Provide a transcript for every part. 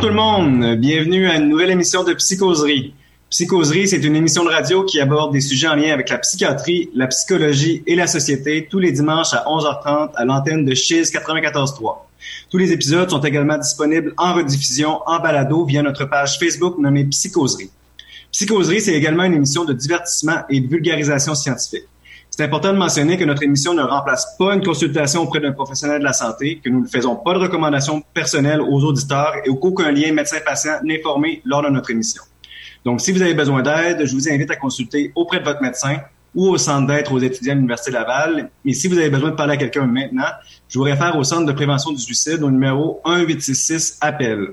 tout le monde, bienvenue à une nouvelle émission de Psychoserie. Psychoserie, c'est une émission de radio qui aborde des sujets en lien avec la psychiatrie, la psychologie et la société tous les dimanches à 11h30 à l'antenne de Chiz 94.3. Tous les épisodes sont également disponibles en rediffusion, en balado via notre page Facebook nommée Psychoserie. Psychoserie, c'est également une émission de divertissement et de vulgarisation scientifique. C'est important de mentionner que notre émission ne remplace pas une consultation auprès d'un professionnel de la santé, que nous ne faisons pas de recommandations personnelles aux auditeurs et qu'aucun lien médecin-patient n'est formé lors de notre émission. Donc, si vous avez besoin d'aide, je vous invite à consulter auprès de votre médecin ou au centre d'aide aux étudiants de l'Université Laval. Et si vous avez besoin de parler à quelqu'un maintenant, je vous réfère au Centre de prévention du suicide au numéro 1-866-APPEL,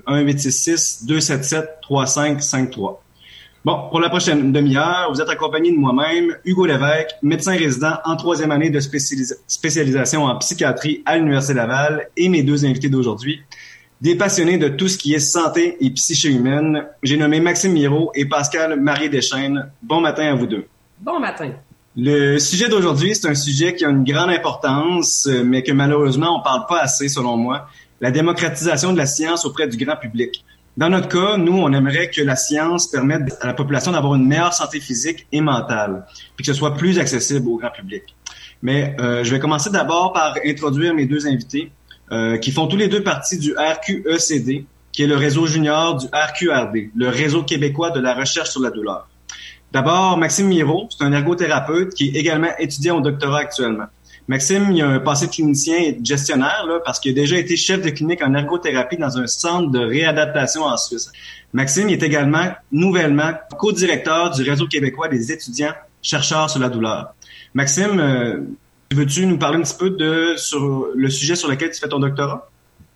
1-866-277-3553. Bon, pour la prochaine demi-heure, vous êtes accompagné de moi-même, Hugo Lévesque, médecin résident en troisième année de spécialisation en psychiatrie à l'Université Laval, et mes deux invités d'aujourd'hui, des passionnés de tout ce qui est santé et psyché humaine. J'ai nommé Maxime Miro et Pascal Marie-Deschênes. Bon matin à vous deux. Bon matin. Le sujet d'aujourd'hui, c'est un sujet qui a une grande importance, mais que malheureusement, on parle pas assez, selon moi, la démocratisation de la science auprès du grand public. Dans notre cas, nous, on aimerait que la science permette à la population d'avoir une meilleure santé physique et mentale, puis que ce soit plus accessible au grand public. Mais je vais commencer d'abord par introduire mes deux invités, qui font tous les deux partie du RQECD, qui est le réseau junior du RQRD, le réseau québécois de la recherche sur la douleur. D'abord, Maxime Miro, c'est un ergothérapeute qui est également étudiant au doctorat actuellement. Maxime, il a un passé de clinicien et de gestionnaire, là, parce qu'il a déjà été chef de clinique en ergothérapie dans un centre de réadaptation en Suisse. Maxime, il est également, nouvellement, co-directeur du réseau québécois des étudiants chercheurs sur la douleur. Maxime, veux-tu nous parler un petit peu sur le sujet sur lequel tu fais ton doctorat?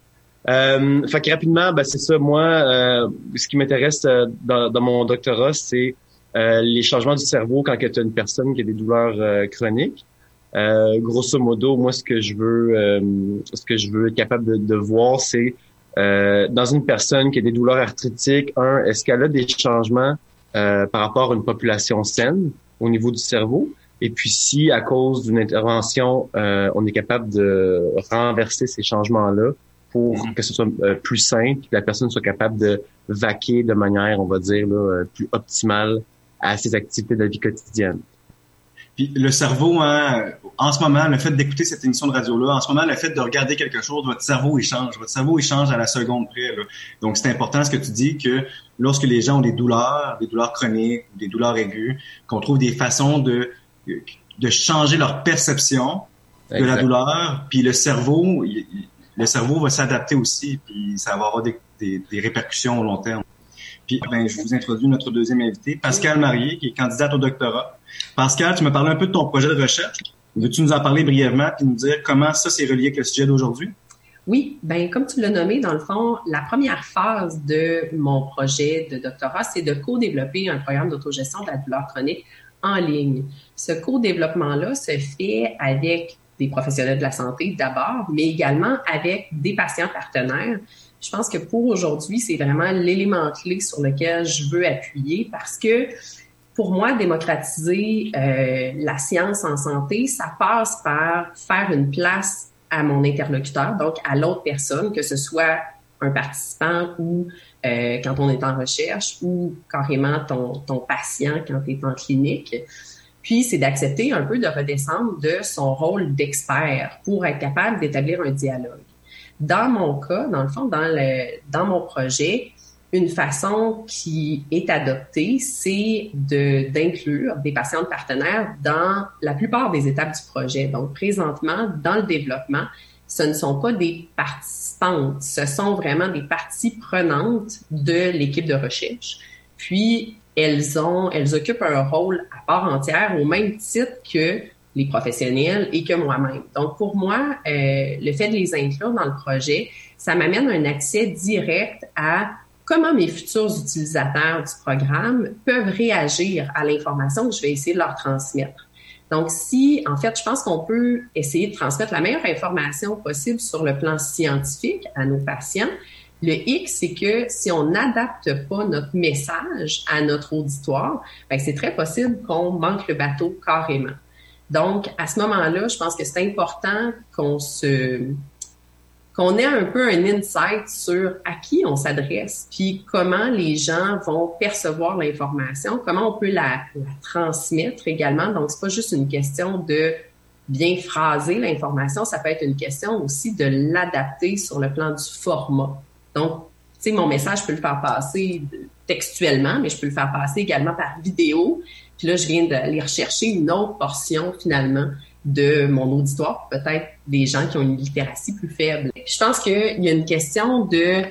Fait que rapidement, c'est ça. Moi, ce qui m'intéresse dans mon doctorat, c'est les changements du cerveau quand tu as une personne qui a des douleurs chroniques. Grosso modo, moi, ce que je veux être capable de voir, c'est dans une personne qui a des douleurs arthritiques, est-ce qu'elle a des changements par rapport à une population saine au niveau du cerveau? Et puis, si à cause d'une intervention, on est capable de renverser ces changements-là pour que ce soit plus simple, que la personne soit capable de vaquer de manière, on va dire, là, plus optimale à ses activités de la vie quotidienne. Puis le cerveau, en ce moment, le fait d'écouter cette émission de radio-là, en ce moment, le fait de regarder quelque chose, votre cerveau, il change. Votre cerveau, il change à la seconde près, là. Donc, c'est important ce que tu dis, que lorsque les gens ont des douleurs chroniques, des douleurs aiguës, qu'on trouve des façons de changer leur perception de la douleur, puis le cerveau va s'adapter aussi, puis ça va avoir des répercussions au long terme. Puis, je vous introduis notre deuxième invité, Pascal Marié, qui est candidate au doctorat. Pascal, tu me parlais un peu de ton projet de recherche. Veux-tu nous en parler brièvement puis nous dire comment ça c'est relié avec le sujet d'aujourd'hui? Oui, comme tu l'as nommé, dans le fond, la première phase de mon projet de doctorat, c'est de co-développer un programme d'autogestion de la douleur chronique en ligne. Ce co-développement-là se fait avec des professionnels de la santé d'abord, mais également avec des patients partenaires. Je pense que pour aujourd'hui, c'est vraiment l'élément clé sur lequel je veux appuyer parce que pour moi, démocratiser la science en santé, ça passe par faire une place à mon interlocuteur, donc à l'autre personne, que ce soit un participant ou quand on est en recherche ou carrément ton patient quand tu es en clinique. Puis, c'est d'accepter un peu de redescendre de son rôle d'expert pour être capable d'établir un dialogue. Dans mon cas, dans le fond, dans mon projet, une façon qui est adoptée, c'est d'inclure des patients partenaires dans la plupart des étapes du projet. Donc, présentement, dans le développement, ce ne sont pas des participantes, ce sont vraiment des parties prenantes de l'équipe de recherche. Puis, elles occupent un rôle à part entière au même titre que les professionnels et que moi-même. Donc, pour moi, le fait de les inclure dans le projet, ça m'amène un accès direct à comment mes futurs utilisateurs du programme peuvent réagir à l'information que je vais essayer de leur transmettre. Donc, en fait, je pense qu'on peut essayer de transmettre la meilleure information possible sur le plan scientifique à nos patients. Le hic, c'est que si on n'adapte pas notre message à notre auditoire, c'est très possible qu'on manque le bateau carrément. Donc, à ce moment-là, je pense que c'est important qu'on qu'on ait un peu un insight sur à qui on s'adresse, puis comment les gens vont percevoir l'information, comment on peut la transmettre également. Donc, c'est pas juste une question de bien phraser l'information, ça peut être une question aussi de l'adapter sur le plan du format. Donc, tu sais, mon message, je peux le faire passer textuellement, mais je peux le faire passer également par vidéo. Puis là, je viens d'aller rechercher une autre portion, finalement, de mon auditoire, peut-être des gens qui ont une littératie plus faible. Puis je pense qu'il y a une question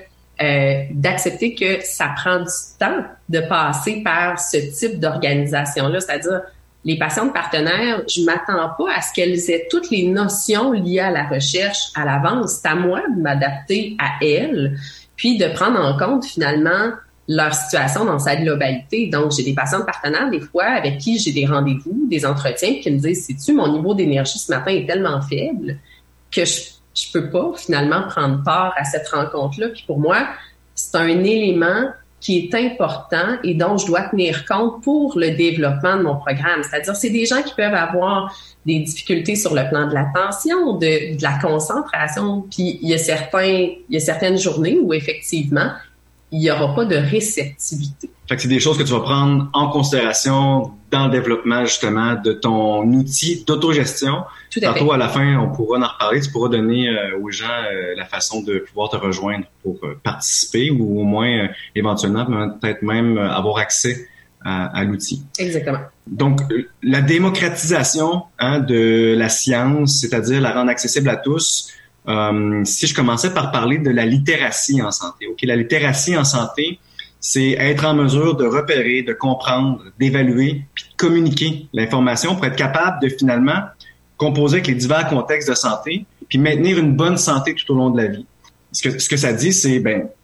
d'accepter que ça prend du temps de passer par ce type d'organisation-là, c'est-à-dire les patientes partenaires, je m'attends pas à ce qu'elles aient toutes les notions liées à la recherche à l'avance. C'est à moi de m'adapter à elles, puis de prendre en compte finalement leur situation dans sa globalité. Donc, j'ai des patientes partenaires, des fois, avec qui j'ai des rendez-vous, des entretiens, qui me disent, sais-tu, mon niveau d'énergie ce matin est tellement faible que je peux pas finalement prendre part à cette rencontre-là. Puis pour moi, c'est un élément qui est important et dont je dois tenir compte pour le développement de mon programme. C'est-à-dire, c'est des gens qui peuvent avoir des difficultés sur le plan de l'attention, de la concentration. Puis il y a certaines journées où effectivement, il n'y aura pas de réceptivité. Fait que c'est des choses que tu vas prendre en considération dans le développement, justement, de ton outil d'autogestion. Tout à fait. Tantôt, à la fin, on pourra en reparler. Tu pourras donner aux gens la façon de pouvoir te rejoindre pour participer ou au moins, éventuellement, peut-être même avoir accès à l'outil. Exactement. Donc, la démocratisation de la science, c'est-à-dire la rendre accessible à tous. Si je commençais par parler de la littératie en santé. OK, la littératie en santé, c'est être en mesure de repérer, de comprendre, d'évaluer, puis de communiquer l'information pour être capable de finalement composer avec les divers contextes de santé, puis maintenir une bonne santé tout au long de la vie. Ce que ça dit, c'est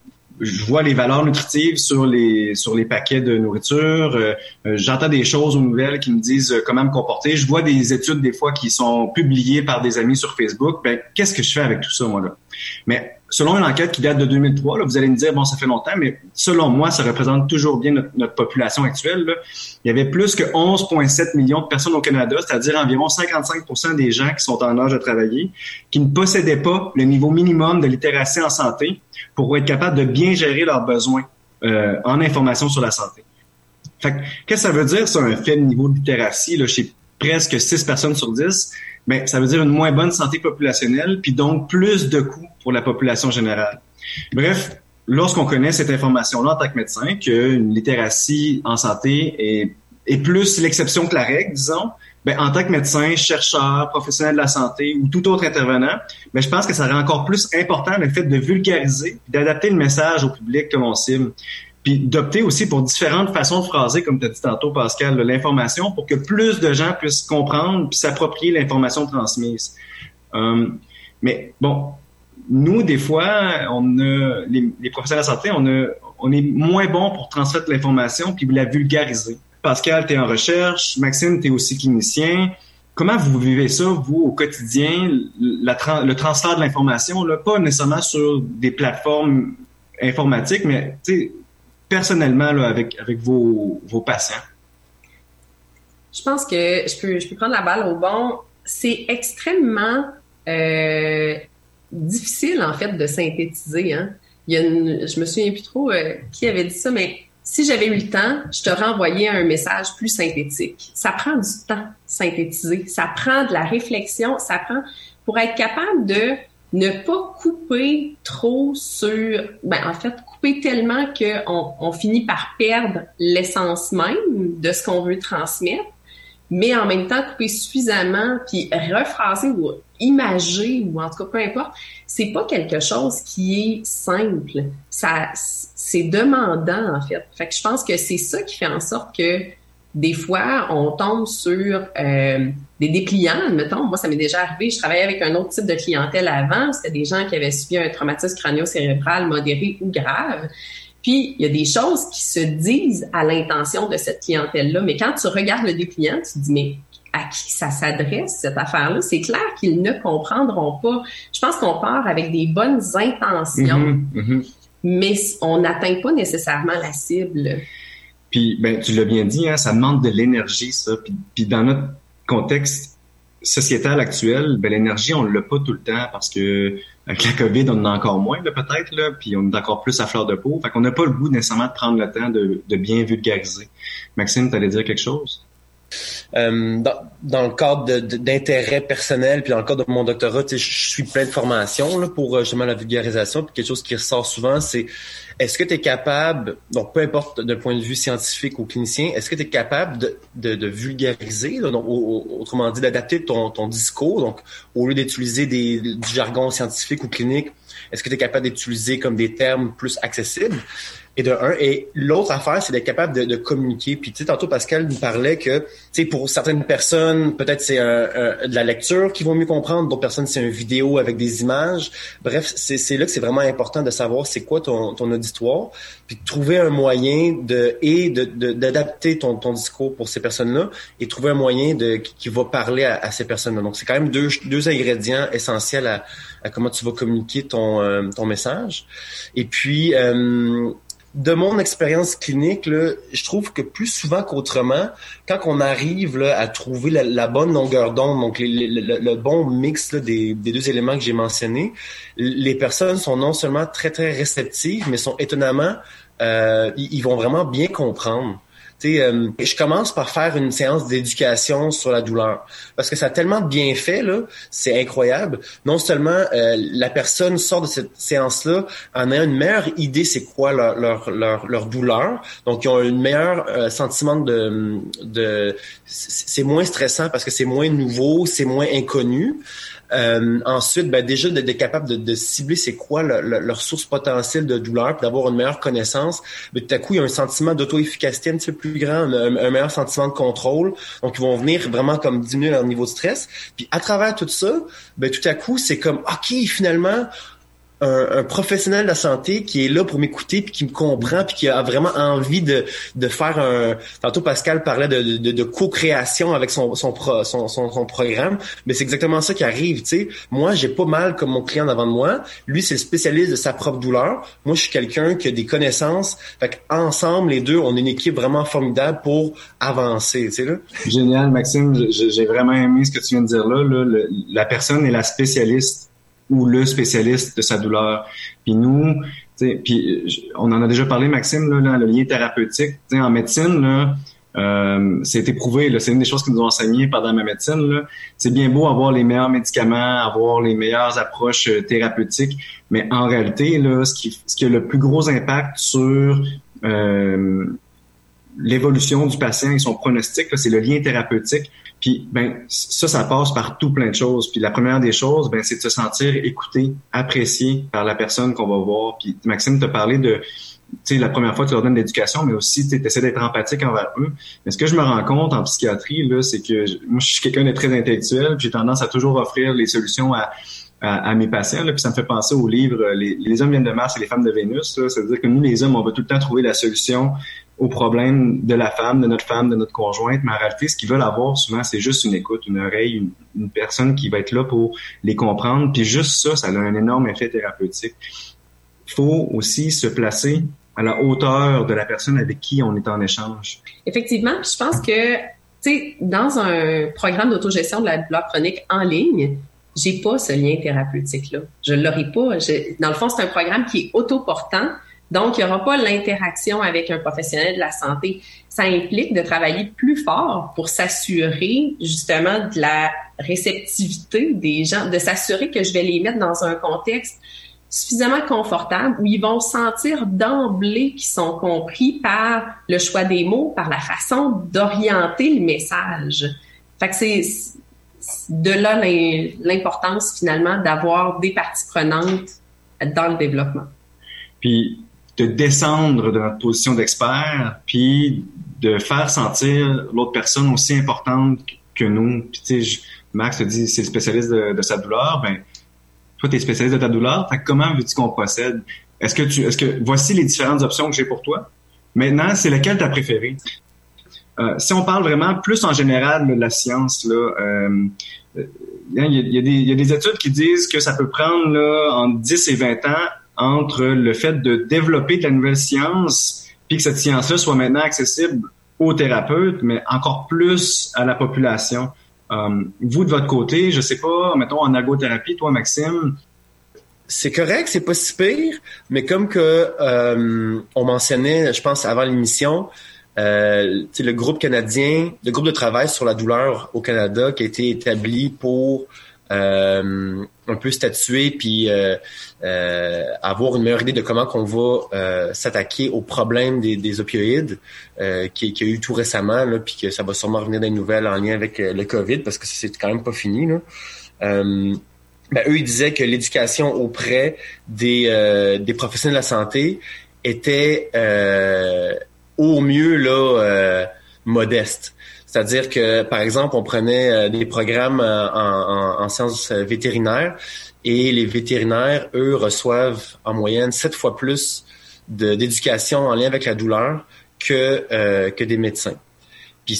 je vois les valeurs nutritives sur les paquets de nourriture. J'entends des choses aux nouvelles qui me disent comment me comporter. Je vois des études des fois qui sont publiées par des amis sur Facebook. Qu'est-ce que je fais avec tout ça, moi, là? Mais selon une enquête qui date de 2003, là, vous allez me dire, bon, ça fait longtemps, mais selon moi, ça représente toujours bien notre population actuelle, là. Il y avait plus que 11,7 millions de personnes au Canada, c'est-à-dire environ 55% des gens qui sont en âge de travailler, qui ne possédaient pas le niveau minimum de littératie en santé pour être capable de bien gérer leurs besoins en information sur la santé. Fait que, qu'est-ce que ça veut dire, ça, un faible niveau de littératie là, chez presque 6 personnes sur 10? Ben, ça veut dire une moins bonne santé populationnelle, puis donc plus de coûts pour la population générale. Bref, lorsqu'on connaît cette information-là en tant que médecin, qu'une littératie en santé est plus l'exception que la règle, disons, ben, en tant que médecin, chercheur, professionnel de la santé ou tout autre intervenant, ben, je pense que ça rend encore plus important le fait de vulgariser, d'adapter le message au public que l'on cible, puis d'opter aussi pour différentes façons de phraser, comme tu as dit tantôt, Pascal, l'information pour que plus de gens puissent comprendre puis s'approprier l'information transmise. Mais bon, nous, des fois, les professionnels de la santé, on est moins bon pour transmettre l'information puis la vulgariser. Pascal, tu es en recherche. Maxime, tu es aussi clinicien. Comment vous vivez ça, vous, au quotidien, le transfert de l'information, là, pas nécessairement sur des plateformes informatiques, mais personnellement là, avec vos patients? Je pense que je peux prendre la balle au bon. C'est extrêmement difficile, en fait, de synthétiser. Hein? Je me souviens plus trop qui avait dit ça, mais si j'avais eu le temps, je t'aurais envoyé un message plus synthétique. Ça prend du temps, synthétiser. Ça prend de la réflexion. Ça prend pour être capable de ne pas couper trop en fait, couper tellement qu'on finit par perdre l'essence même de ce qu'on veut transmettre, mais en même temps couper suffisamment, puis rephraser ou imager, ou en tout cas, peu importe, c'est pas quelque chose qui est simple. C'est demandant, en fait. Fait que je pense que c'est ça qui fait en sorte que des fois, on tombe sur des dépliants, admettons. Moi, ça m'est déjà arrivé. Je travaillais avec un autre type de clientèle avant. C'était des gens qui avaient subi un traumatisme crânio-cérébral modéré ou grave. Puis, il y a des choses qui se disent à l'intention de cette clientèle-là. Mais quand tu regardes le dépliant, tu te dis, mais à qui ça s'adresse, cette affaire-là? C'est clair qu'ils ne comprendront pas. Je pense qu'on part avec des bonnes intentions, mais on n'atteint pas nécessairement la cible. Puis, tu l'as bien dit, hein, ça demande de l'énergie, ça. Puis dans notre contexte, sociétale actuelle, ben l'énergie, on l'a pas tout le temps parce que avec la COVID, on en a encore moins, là, peut-être, là, puis on est encore plus à fleur de peau. Fait qu'on n'a pas le goût nécessairement de prendre le temps de bien vulgariser. Maxime, t'allais dire quelque chose? Dans le cadre d'intérêt personnel, puis dans le cadre de mon doctorat, je suis plein de formations là, pour justement la vulgarisation. Puis quelque chose qui ressort souvent, c'est est-ce que tu es capable, donc peu importe d'un point de vue scientifique ou clinicien, est-ce que tu es capable de vulgariser, là, donc, autrement dit, d'adapter ton discours, donc au lieu d'utiliser du jargon scientifique ou clinique, est-ce que tu es capable d'utiliser comme des termes plus accessibles? Et l'autre affaire, c'est d'être capable de communiquer. Puis tu sais, tantôt Pascal nous parlait que, tu sais, pour certaines personnes, peut-être c'est de la lecture qu'ils vont mieux comprendre, d'autres personnes c'est une vidéo avec des images. Bref, c'est là que c'est vraiment important de savoir c'est quoi ton auditoire, puis de trouver un moyen d'adapter ton discours pour ces personnes-là et trouver un moyen qui va parler à ces personnes-là. Donc c'est quand même deux ingrédients essentiels à comment tu vas communiquer ton message. Et puis de mon expérience clinique, là, je trouve que plus souvent qu'autrement, quand on arrive là, à trouver la bonne longueur d'onde, donc le bon mix là, des deux éléments que j'ai mentionnés, les personnes sont non seulement très, très réceptives, mais sont étonnamment, ils vont vraiment bien comprendre. Je commence par faire une séance d'éducation sur la douleur parce que ça a tellement de bienfaits là, c'est incroyable. Non seulement la personne sort de cette séance-là en ayant une meilleure idée c'est quoi leur douleur, donc ils ont une meilleure sentiment de c'est moins stressant parce que c'est moins nouveau, c'est moins inconnu. Ensuite, déjà d'être capable de cibler c'est quoi leur source potentielle de douleur, puis d'avoir une meilleure connaissance. Mais tout à coup, il y a un sentiment d'auto-efficacité un petit peu plus grand, un meilleur sentiment de contrôle. Donc, ils vont venir vraiment comme diminuer leur niveau de stress. Puis à travers tout ça, tout à coup, c'est comme OK, finalement, un professionnel de la santé qui est là pour m'écouter puis qui me comprend puis qui a vraiment envie de faire tantôt Pascal parlait de co-création avec son programme, mais c'est exactement ça qui arrive, tu sais. Moi, j'ai pas mal comme mon client devant de moi, lui c'est le spécialiste de sa propre douleur. Moi, je suis quelqu'un qui a des connaissances. Fait qu'ensemble les deux, on est une équipe vraiment formidable pour avancer, tu sais là. Génial, Maxime, j'ai vraiment aimé ce que tu viens de dire là. La personne est la spécialiste ou le spécialiste de sa douleur. Puis nous, on en a déjà parlé, Maxime, là, le lien thérapeutique. En médecine, là, c'est éprouvé, là, c'est une des choses qu'ils nous ont enseignées pendant ma médecine. Là. C'est bien beau avoir les meilleurs médicaments, avoir les meilleures approches thérapeutiques, mais en réalité, là, ce qui a le plus gros impact sur l'évolution du patient et son pronostic, là, c'est le lien thérapeutique. Puis ça passe par tout plein de choses. Puis la première des choses, c'est de se sentir écouté, apprécié par la personne qu'on va voir. Puis Maxime t'a parlé de, tu sais, la première fois que tu leur donnes l'éducation, mais aussi tu essaies d'être empathique envers eux. Mais ce que je me rends compte en psychiatrie, là, c'est que moi je suis quelqu'un de très intellectuel, puis j'ai tendance à toujours offrir les solutions à mes patients. Là, puis ça me fait penser au livre Les hommes viennent de Mars et les femmes de Vénus. Là. C'est-à-dire que nous, les hommes, on va tout le temps trouver la solution aux problèmes de la femme, de notre conjointe. Mais en réalité, ce qu'ils veulent avoir souvent, c'est juste une écoute, une oreille, une personne qui va être là pour les comprendre. Puis juste ça a un énorme effet thérapeutique. Il faut aussi se placer à la hauteur de la personne avec qui on est en échange. Effectivement, puis je pense que, tu sais, dans un programme d'autogestion de la douleur chronique en ligne, j'ai pas ce lien thérapeutique-là. Je l'aurai pas. Dans le fond, c'est un programme qui est autoportant. Donc, il n'y aura pas l'interaction avec un professionnel de la santé. Ça implique de travailler plus fort pour s'assurer justement de la réceptivité des gens, de s'assurer que je vais les mettre dans un contexte suffisamment confortable où ils vont sentir d'emblée qu'ils sont compris par le choix des mots, par la façon d'orienter le message. Fait que c'est de là l'importance finalement d'avoir des parties prenantes dans le développement. Puis de descendre de notre position d'expert, puis de faire sentir l'autre personne aussi importante que nous. Puis tu sais, Max te dit c'est le spécialiste de sa douleur, toi t'es spécialiste de ta douleur, fait que comment veux-tu qu'on procède? Est-ce que voici les différentes options que j'ai pour toi? Maintenant, c'est laquelle t'as préférée? Si on parle vraiment plus en général de la science, là, il y a des études qui disent que ça peut prendre là, entre 10 et 20 ans entre le fait de développer de la nouvelle science puis que cette science-là soit maintenant accessible aux thérapeutes, mais encore plus à la population. Vous, de votre côté, je sais pas, mettons en ergothérapie, toi, Maxime. C'est correct, c'est pas si pire, mais comme que on mentionnait, je pense, avant l'émission, le groupe canadien, le groupe de travail sur la douleur au Canada qui a été établi pour un peu statuer puis avoir une meilleure idée de comment qu'on va s'attaquer au problème des opioïdes qui a eu tout récemment là, puis que ça va sûrement revenir dans les nouvelles en lien avec le COVID parce que c'est quand même pas fini là. Eux ils disaient que l'éducation auprès des professionnels de la santé était au mieux là modeste. C'est-à-dire que, par exemple, on prenait des programmes en sciences vétérinaires et les vétérinaires, eux, reçoivent en moyenne 7 fois plus d'éducation en lien avec la douleur que des médecins. Puis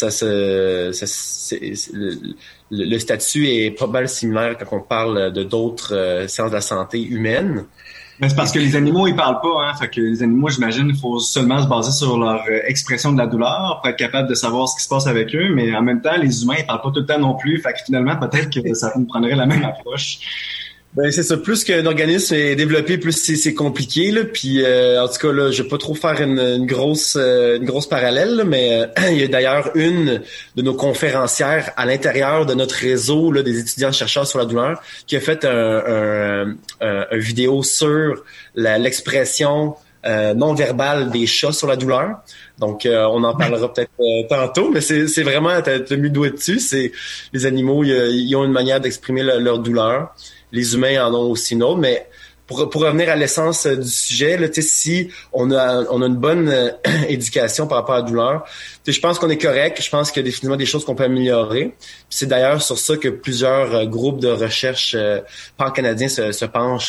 le statut est pas mal similaire quand on parle de d'autres sciences de la santé humaine. Mais c'est parce que les animaux, ils parlent pas, hein. Fait que les animaux, j'imagine, il faut seulement se baser sur leur expression de la douleur pour être capable de savoir ce qui se passe avec eux. Mais en même temps, les humains, ils parlent pas tout le temps non plus. Fait que finalement, peut-être que ça nous prendrait la même approche. Ben c'est ça. Plus qu'un organisme est développé, plus c'est compliqué là. Puis en tout cas là, je vais pas trop faire une grosse parallèle, là, mais il y a d'ailleurs une de nos conférencières à l'intérieur de notre réseau là, des étudiants chercheurs sur la douleur qui a fait un vidéo sur l'expression non verbale des chats sur la douleur. Donc on en parlera peut-être tantôt, mais c'est vraiment t'as mis le doigt dessus. C'est les animaux, ils ont une manière d'exprimer leur douleur. Les humains en ont aussi une autre, mais pour revenir à l'essence du sujet, là, si on a une bonne éducation par rapport à la douleur, je pense qu'on est correct. Je pense qu'il y a définitivement des choses qu'on peut améliorer. Puis c'est d'ailleurs sur ça que plusieurs groupes de recherche pan-canadiens se penchent.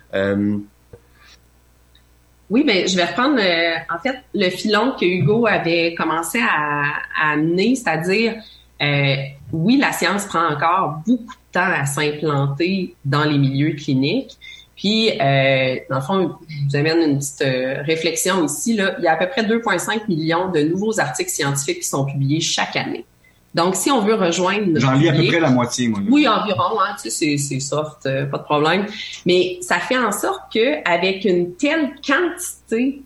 Oui, ben je vais reprendre en fait le filon que Hugo avait commencé à amener, c'est-à-dire oui, la science prend encore beaucoup de temps à s'implanter dans les milieux cliniques. Puis, dans le fond, je vous amène une petite réflexion ici. Là. Il y a à peu près 2,5 millions de nouveaux articles scientifiques qui sont publiés chaque année. Donc, si on veut rejoindre... J'en lis à peu près la moitié, moi. Oui, environ, hein, tu sais, c'est soft, pas de problème. Mais ça fait en sorte qu'avec une telle quantité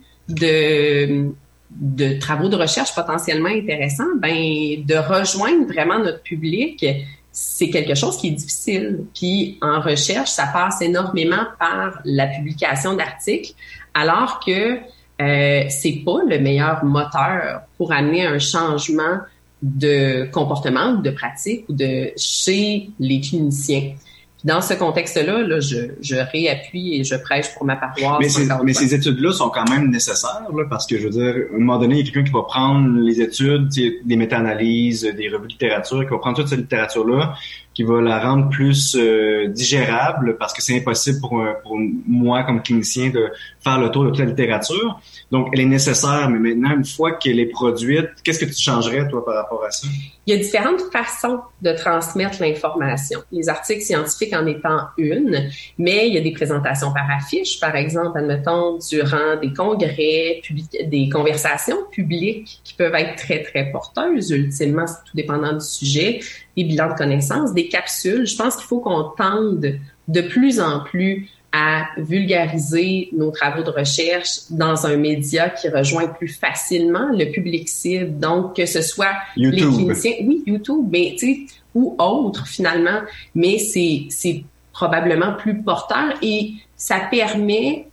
de travaux de recherche potentiellement intéressants, ben de rejoindre vraiment notre public, c'est quelque chose qui est difficile. Puis en recherche, ça passe énormément par la publication d'articles, alors que c'est pas le meilleur moteur pour amener un changement de comportement ou de pratique ou chez les cliniciens. Dans ce contexte-là, là, je réappuie et je prêche pour ma paroisse. Mais ces études-là sont quand même nécessaires, là, parce que je veux dire, à un moment donné, il y a quelqu'un qui va prendre les études, des méta-analyses, des revues de littérature, qui va prendre toute cette littérature-là, qui va la rendre plus digérable, parce que c'est impossible pour moi, comme clinicien, de faire le tour de toute la littérature. Donc, elle est nécessaire, mais maintenant, une fois qu'elle est produite, qu'est-ce que tu changerais, toi, par rapport à ça? Il y a différentes façons de transmettre l'information. Les articles scientifiques en étant une, mais il y a des présentations par affiche, par exemple, admettons, durant des congrès, des conversations publiques qui peuvent être très, très porteuses, ultimement, c'est tout dépendant du sujet, des bilans de connaissances, des capsules. Je pense qu'il faut qu'on tende de plus en plus à vulgariser nos travaux de recherche dans un média qui rejoint plus facilement le public cible. Donc, que ce soit YouTube. Les cliniciens, oui, YouTube, mais tu sais, ou autres finalement, mais c'est probablement plus porteur et ça permet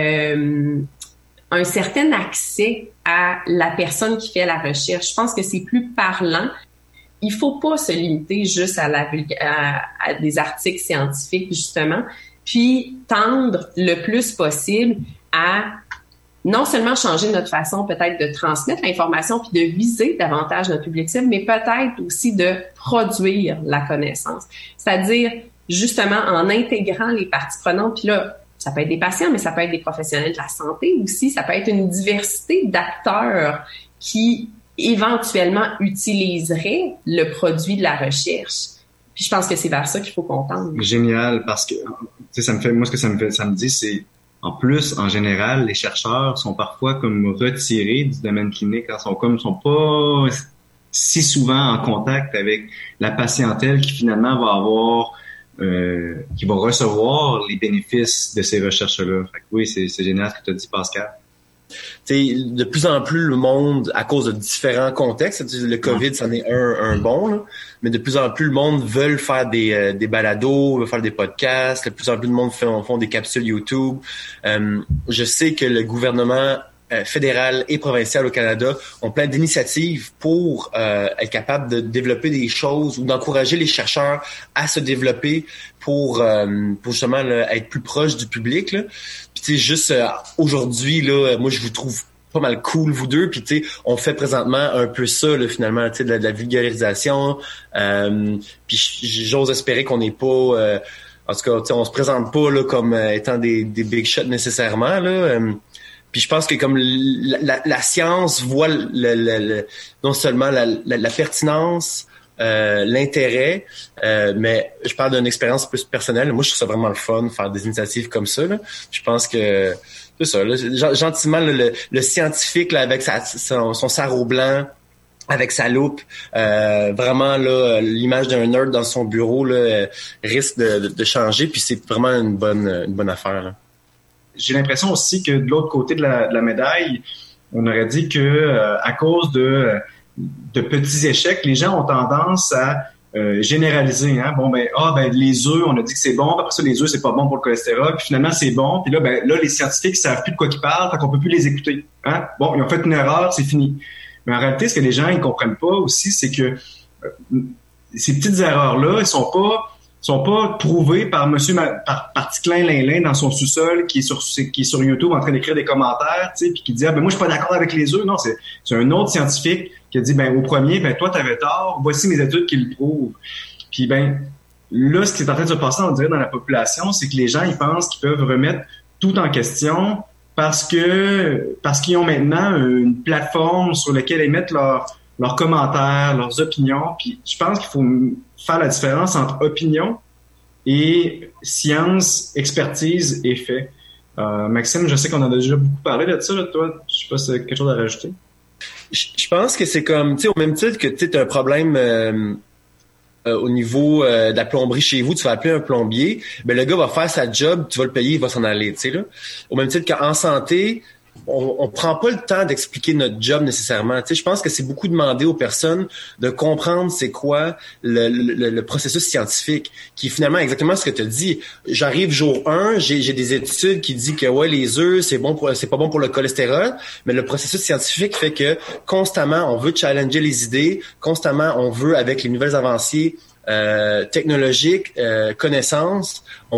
un certain accès à la personne qui fait la recherche. Je pense que c'est plus parlant. Il faut pas se limiter juste à des articles scientifiques, justement, puis tendre le plus possible à non seulement changer notre façon peut-être de transmettre l'information puis de viser davantage notre public cible, mais peut-être aussi de produire la connaissance. C'est-à-dire, justement, en intégrant les parties prenantes, puis là, ça peut être des patients, mais ça peut être des professionnels de la santé aussi, ça peut être une diversité d'acteurs qui éventuellement utiliseraient le produit de la recherche. Puis je pense que c'est vers ça qu'il faut qu'on tende. Génial, parce que tu sais, ça me dit, c'est en plus, en général, les chercheurs sont parfois comme retirés du domaine clinique, ils sont pas si souvent en contact avec la patientèle qui finalement va avoir qui va recevoir les bénéfices de ces recherches-là. Fait que oui, c'est génial ce que tu as dit, Pascal. T'sais, de plus en plus, le monde, à cause de différents contextes, le COVID, c'en est un bon, là, mais de plus en plus, le monde veut faire des balados, veut faire des podcasts, de plus en plus de monde font des capsules YouTube. Je sais que le gouvernement fédéral et provincial au Canada ont plein d'initiatives pour être capable de développer des choses ou d'encourager les chercheurs à se développer pour justement là, être plus proche du public. Là. Puis tu sais, juste aujourd'hui, là, moi je vous trouve pas mal cool vous deux, puis tu sais, on fait présentement un peu ça là, finalement, tu sais, de la vulgarisation. Puis j'ose espérer qu'on n'est pas, en tout cas, tu sais, on se présente pas là comme étant des big shots nécessairement là. Puis je pense que comme la science voit non seulement la pertinence, l'intérêt, mais je parle d'une expérience plus personnelle. Moi, je trouve ça vraiment le fun de faire des initiatives comme ça. Là. Je pense que c'est ça. Là, gentiment, là, le scientifique là, avec son sarrau blanc, avec sa loupe, vraiment là, l'image d'un nerd dans son bureau là, risque de changer. Puis c'est vraiment une bonne affaire. Là. J'ai l'impression aussi que de l'autre côté de la médaille, on aurait dit que à cause de petits échecs, les gens ont tendance à généraliser. Hein? Bon, les œufs, on a dit que c'est bon, après ça, les œufs, c'est pas bon pour le cholestérol, puis finalement, c'est bon, puis là, les scientifiques savent plus de quoi ils parlent, fait qu'on peut plus les écouter. Hein? Bon, ils ont fait une erreur, c'est fini. Mais en réalité, ce que les gens ils comprennent pas aussi, c'est que ces petites erreurs-là, ils sont pas prouvés par par Ticlin Linlin dans son sous-sol qui est sur YouTube en train d'écrire des commentaires, tu sais, puis qui dit moi je suis pas d'accord avec les œufs. Non, c'est un autre scientifique qui a dit au premier toi t'avais tort, voici mes études qui le prouvent. Puis là ce qui est en train de se passer, on dirait, dans la population, c'est que les gens ils pensent qu'ils peuvent remettre tout en question parce qu'ils ont maintenant une plateforme sur laquelle ils mettent leurs commentaires, leurs opinions. Puis je pense qu'il faut faire la différence entre opinion et science, expertise et fait. Maxime, je sais qu'on a déjà beaucoup parlé de ça. Là, toi, je sais pas si tu as quelque chose à rajouter. Je pense que c'est comme, tu sais, au même titre que tu as un problème au niveau de la plomberie chez vous, tu vas appeler un plombier, le gars va faire sa job, tu vas le payer, il va s'en aller, tu sais là. Au même titre qu'en santé, on prend pas le temps d'expliquer notre job nécessairement. Tu sais, je pense que c'est beaucoup demandé aux personnes de comprendre c'est quoi le processus scientifique, qui est finalement exactement ce que tu as dit. J'arrive jour 1, j'ai des études qui disent que ouais, les œufs, c'est pas bon pour le cholestérol, mais le processus scientifique fait que constamment on veut challenger les idées, constamment on veut, avec les nouvelles avancées technologiques, connaissances, on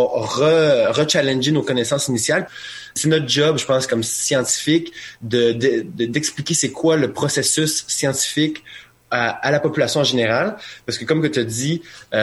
va rechallenger nos connaissances initiales. C'est notre job, je pense, comme scientifique, d'expliquer c'est quoi le processus scientifique à la population en général, parce que comme que tu as dit,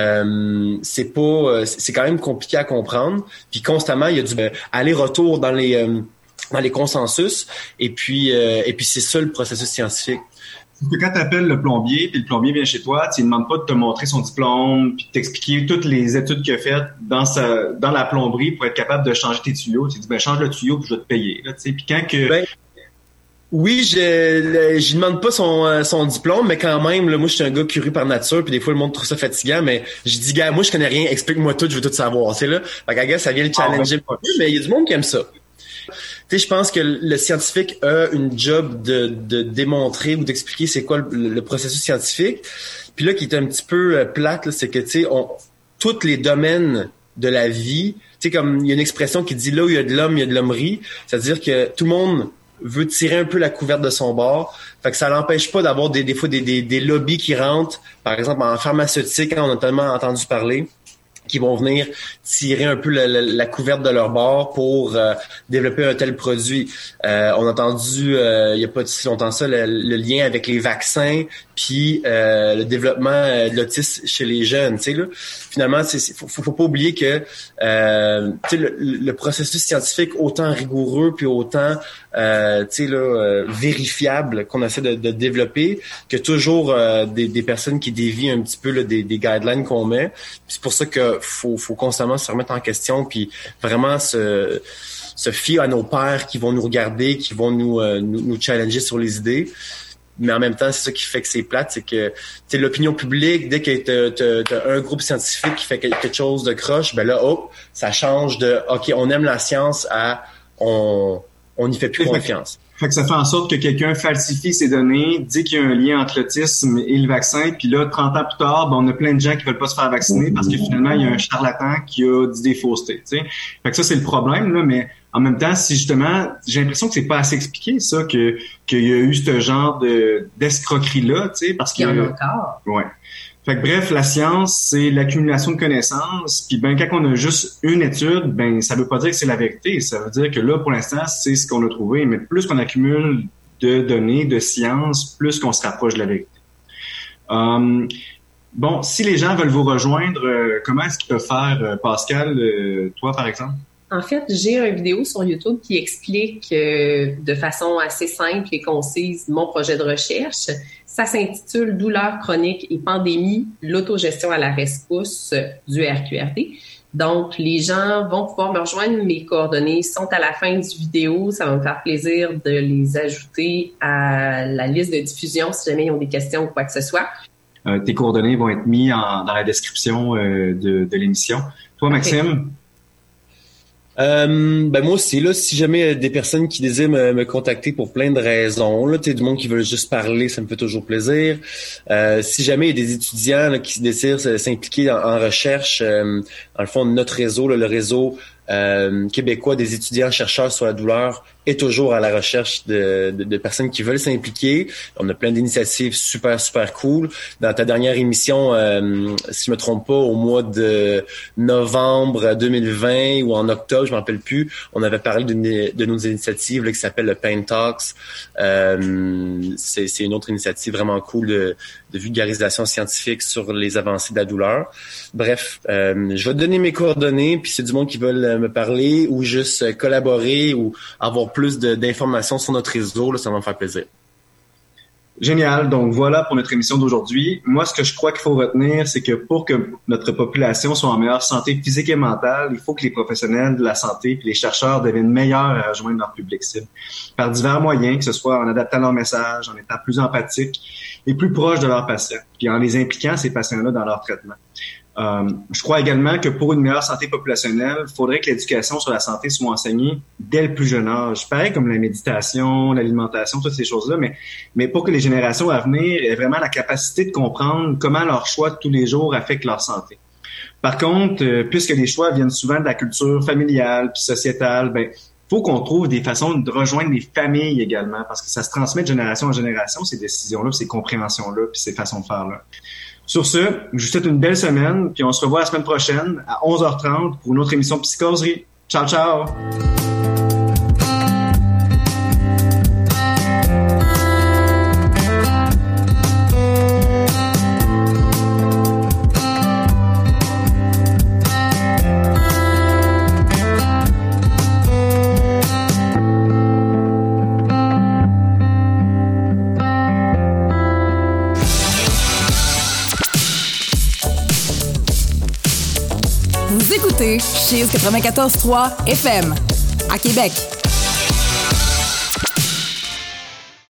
c'est quand même compliqué à comprendre, puis constamment il y a du aller-retour dans les consensus, et puis c'est ça le processus scientifique. Que quand tu appelles le plombier, puis le plombier vient chez toi, il ne demande pas de te montrer son diplôme, puis de t'expliquer toutes les études qu'il a faites dans la plomberie pour être capable de changer tes tuyaux. Tu dis change le tuyau puis je vais te payer. Là, puis quand que oui, je demande pas son diplôme, mais quand même, là, moi je suis un gars curieux par nature, puis des fois le monde trouve ça fatigant, mais je dis gars, moi je connais rien, explique-moi tout, je veux tout savoir. C'est là, fait que ça vient le challenger un peu, mais il y a du monde qui aime ça. Tu sais, je pense que le scientifique a une job de démontrer ou d'expliquer c'est quoi le processus scientifique. Puis là, qui est un petit peu plate, là, c'est que, tu sais, tous les domaines de la vie, tu sais, comme il y a une expression qui dit là où il y a de l'homme, il y a de l'hommerie. C'est-à-dire que tout le monde veut tirer un peu la couverte de son bord. Fait que ça l'empêche pas d'avoir des fois des lobbies qui rentrent. Par exemple, en pharmaceutique, on a tellement entendu parler, qui vont venir tirer un peu la couverte de leur bord pour développer un tel produit. On a entendu, il y a pas si longtemps ça, le lien avec les vaccins, puis le développement de l'autisme chez les jeunes. Tu sais là, finalement, faut pas oublier que tu sais le processus scientifique autant rigoureux puis autant tu sais là vérifiable qu'on essaie de développer, que toujours des personnes qui dévient un petit peu là, des guidelines qu'on met. Puis c'est pour ça que faut constamment se remettre en question puis vraiment se fier à nos pairs qui vont nous regarder, qui vont nous challenger sur les idées. mais en même temps, c'est ça qui fait que c'est plate, c'est que l'opinion publique, dès que t'as un groupe scientifique qui fait quelque chose de croche, ben là, ça change de OK, on aime la science à on n'y fait plus confiance. Fait que ça fait en sorte que quelqu'un falsifie ses données, dit qu'il y a un lien entre l'autisme et le vaccin, puis là, 30 ans plus tard, on a plein de gens qui veulent pas se faire vacciner parce que finalement, il y a un charlatan qui a dit des faussetés, tu sais. Fait que ça, c'est le problème, là, mais en même temps, si justement, j'ai l'impression que c'est pas assez expliqué, ça, qu'il y a eu ce genre d'escroquerie-là, tu sais, parce qu'il y en a encore. Ouais. Fait que bref, la science, c'est l'accumulation de connaissances. Puis quand on a juste une étude, ça veut pas dire que c'est la vérité. Ça veut dire que là, pour l'instant, c'est ce qu'on a trouvé. Mais plus qu'on accumule de données, de sciences, plus qu'on se rapproche de la vérité. Bon, si les gens veulent vous rejoindre, comment est-ce qu'ils peuvent faire, Pascal, toi par exemple? En fait, j'ai une vidéo sur YouTube qui explique de façon assez simple et concise mon projet de recherche. Ça s'intitule « Douleurs chroniques et pandémie, l'autogestion à la rescousse du RQRD ». Donc, les gens vont pouvoir me rejoindre. Mes coordonnées sont à la fin du vidéo. Ça va me faire plaisir de les ajouter à la liste de diffusion si jamais ils ont des questions ou quoi que ce soit. Tes coordonnées vont être mises dans la description de l'émission. Toi, Maxime? Moi aussi, là, si jamais des personnes qui désirent me contacter pour plein de raisons, là, du monde qui veut juste parler, ça me fait toujours plaisir. Si jamais il y a des étudiants là, qui désirent s'impliquer en recherche, dans le fond, notre réseau, là, le réseau québécois des étudiants chercheurs sur la douleur est toujours à la recherche de personnes qui veulent s'impliquer. On a plein d'initiatives super cool. Dans ta dernière émission, si je me trompe pas, au mois de novembre 2020 ou en octobre, je m'en rappelle plus, on avait parlé de nos initiatives là, qui s'appelle le Pain Talks. C'est une autre initiative vraiment cool de vulgarisation scientifique sur les avancées de la douleur. Bref, je vais te donner mes coordonnées, puis c'est du monde qui veulent me parler ou juste collaborer ou avoir plus d'informations sur notre réseau, là, ça va me faire plaisir. Génial. Donc voilà pour notre émission d'aujourd'hui. Moi, ce que je crois qu'il faut retenir, c'est que pour que notre population soit en meilleure santé physique et mentale, il faut que les professionnels de la santé et les chercheurs deviennent meilleurs à rejoindre leur public cible par divers moyens, que ce soit en adaptant leur message, en étant plus empathiques et plus proches de leurs patients, puis en les impliquant, ces patients-là, dans leur traitement. Je crois également que pour une meilleure santé populationnelle, il faudrait que l'éducation sur la santé soit enseignée dès le plus jeune âge. Pareil comme la méditation, l'alimentation, toutes ces choses-là, mais pour que les généraient à venir aient vraiment la capacité de comprendre comment leurs choix de tous les jours affectent leur santé. Par contre, puisque les choix viennent souvent de la culture familiale puis sociétale, faut qu'on trouve des façons de rejoindre les familles également, parce que ça se transmet de génération en génération, ces décisions-là, ces compréhensions-là, puis ces façons de faire-là. Sur ce, je vous souhaite une belle semaine, puis on se revoit la semaine prochaine à 11h30 pour une autre émission de Psychoserie. Ciao, ciao! Vous écoutez Chiz 94.3 FM à Québec.